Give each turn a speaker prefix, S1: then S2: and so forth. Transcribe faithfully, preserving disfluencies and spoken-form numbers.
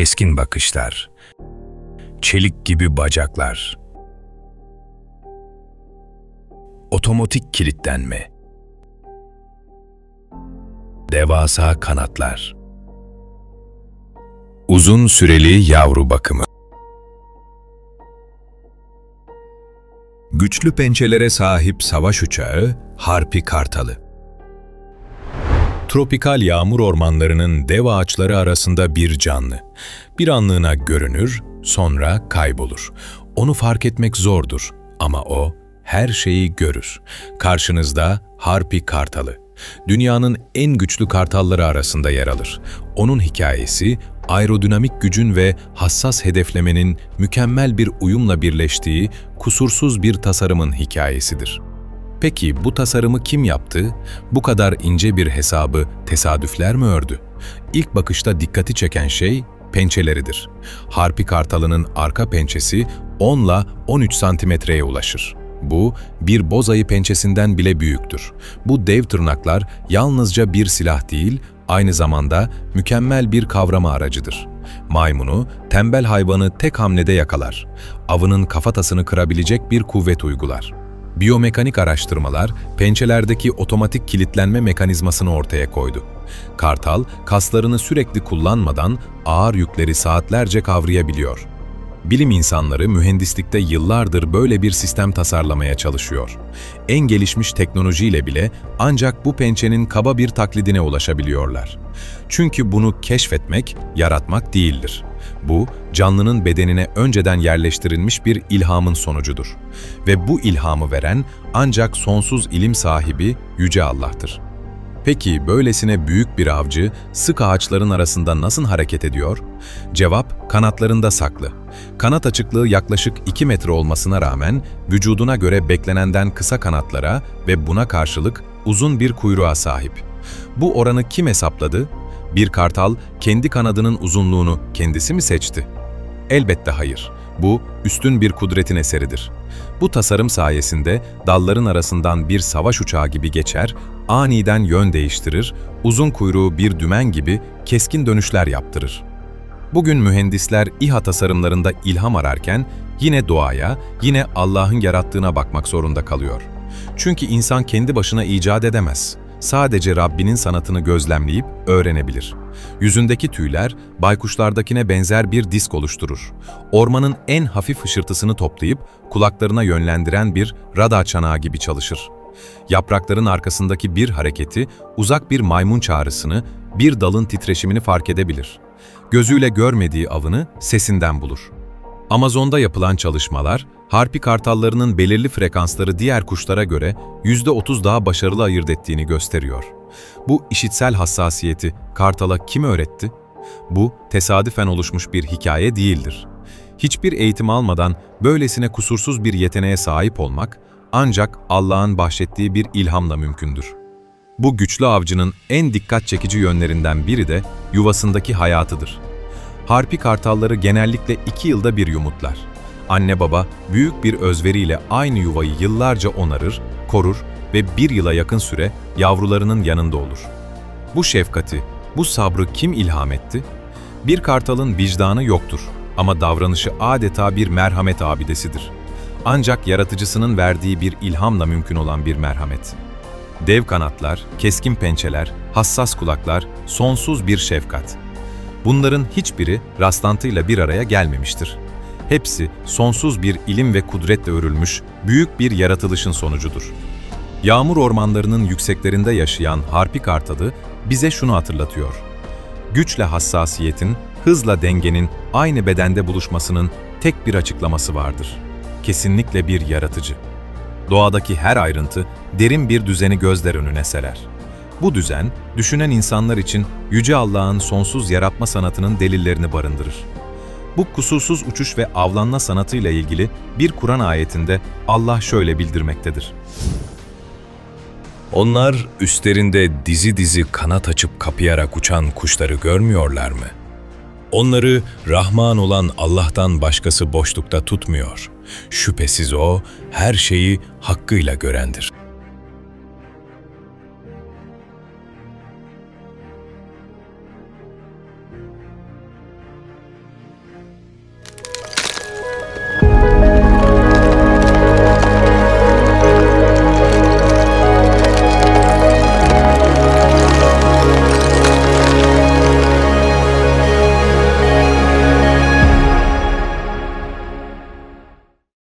S1: keskin bakışlar, çelik gibi bacaklar, otomatik kilitlenme, devasa kanatlar, uzun süreli yavru bakımı. Güçlü pençelere sahip savaş uçağı Harpi Kartalı. Tropikal yağmur ormanlarının dev ağaçları arasında bir canlı. Bir anlığına görünür, sonra kaybolur. Onu fark etmek zordur ama o her şeyi görür. Karşınızda Harpi Kartalı. Dünyanın en güçlü kartalları arasında yer alır. Onun hikayesi, aerodinamik gücün ve hassas hedeflemenin mükemmel bir uyumla birleştiği kusursuz bir tasarımın hikayesidir. Peki bu tasarımı kim yaptı? Bu kadar ince bir hesabı tesadüfler mi ördü? İlk bakışta dikkati çeken şey pençeleridir. Harpi Kartalı'nın arka pençesi on ila on üç santimetreye ulaşır. Bu, bir bozayı pençesinden bile büyüktür. Bu dev tırnaklar yalnızca bir silah değil, aynı zamanda mükemmel bir kavrama aracıdır. Maymunu, tembel hayvanı tek hamlede yakalar. Avının kafatasını kırabilecek bir kuvvet uygular. Biyomekanik araştırmalar, pençelerdeki otomatik kilitlenme mekanizmasını ortaya koydu. Kartal, kaslarını sürekli kullanmadan ağır yükleri saatlerce kavrayabiliyor. Bilim insanları mühendislikte yıllardır böyle bir sistem tasarlamaya çalışıyor. En gelişmiş teknolojiyle bile ancak bu pençenin kaba bir taklidine ulaşabiliyorlar. Çünkü bunu keşfetmek, yaratmak değildir. Bu, canlının bedenine önceden yerleştirilmiş bir ilhamın sonucudur. Ve bu ilhamı veren ancak sonsuz ilim sahibi Yüce Allah'tır. Peki böylesine büyük bir avcı sık ağaçların arasında nasıl hareket ediyor? Cevap kanatlarında saklı. Kanat açıklığı yaklaşık iki metre olmasına rağmen vücuduna göre beklenenden kısa kanatlara ve buna karşılık uzun bir kuyruğa sahip. Bu oranı kim hesapladı? Bir kartal kendi kanadının uzunluğunu kendisi mi seçti? Elbette hayır. Bu üstün bir kudretin eseridir. Bu tasarım sayesinde dalların arasından bir savaş uçağı gibi geçer, aniden yön değiştirir, uzun kuyruğu bir dümen gibi keskin dönüşler yaptırır. Bugün mühendisler İHA tasarımlarında ilham ararken yine doğaya, yine Allah'ın yarattığına bakmak zorunda kalıyor. Çünkü insan kendi başına icat edemez. Sadece Rabbinin sanatını gözlemleyip öğrenebilir. Yüzündeki tüyler baykuşlardakine benzer bir disk oluşturur. Ormanın en hafif hışırtısını toplayıp kulaklarına yönlendiren bir radar çanağı gibi çalışır. Yaprakların arkasındaki bir hareketi, uzak bir maymun çağrısını, bir dalın titreşimini fark edebilir. Gözüyle görmediği avını sesinden bulur. Amazon'da yapılan çalışmalar, harpi kartallarının belirli frekansları diğer kuşlara göre yüzde otuz daha başarılı ayırt ettiğini gösteriyor. Bu işitsel hassasiyeti kartala kim öğretti? Bu, tesadüfen oluşmuş bir hikaye değildir. Hiçbir eğitim almadan böylesine kusursuz bir yeteneğe sahip olmak, ancak Allah'ın bahşettiği bir ilhamla mümkündür. Bu güçlü avcının en dikkat çekici yönlerinden biri de yuvasındaki hayatıdır. Harpi kartalları genellikle iki yılda bir yumurtlar. Anne baba büyük bir özveriyle aynı yuvayı yıllarca onarır, korur ve bir yıla yakın süre yavrularının yanında olur. Bu şefkati, bu sabrı kim ilham etti? Bir kartalın vicdanı yoktur ama davranışı adeta bir merhamet abidesidir. Ancak yaratıcısının verdiği bir ilhamla mümkün olan bir merhamet. Dev kanatlar, keskin pençeler, hassas kulaklar, sonsuz bir şefkat. Bunların hiçbiri rastlantıyla bir araya gelmemiştir. Hepsi sonsuz bir ilim ve kudretle örülmüş büyük bir yaratılışın sonucudur. Yağmur ormanlarının yükseklerinde yaşayan harpi kartalı bize şunu hatırlatıyor. Güçle hassasiyetin, hızla dengenin aynı bedende buluşmasının tek bir açıklaması vardır. Kesinlikle bir yaratıcı. Doğadaki her ayrıntı derin bir düzeni gözler önüne serer. Bu düzen, düşünen insanlar için Yüce Allah'ın sonsuz yaratma sanatının delillerini barındırır. Bu kusursuz uçuş ve avlanma sanatıyla ilgili bir Kur'an ayetinde Allah şöyle bildirmektedir.
S2: Onlar üstlerinde dizi dizi kanat açıp kapayarak uçan kuşları görmüyorlar mı? Onları Rahman olan Allah'tan başkası boşlukta tutmuyor. Şüphesiz O her şeyi hakkıyla görendir.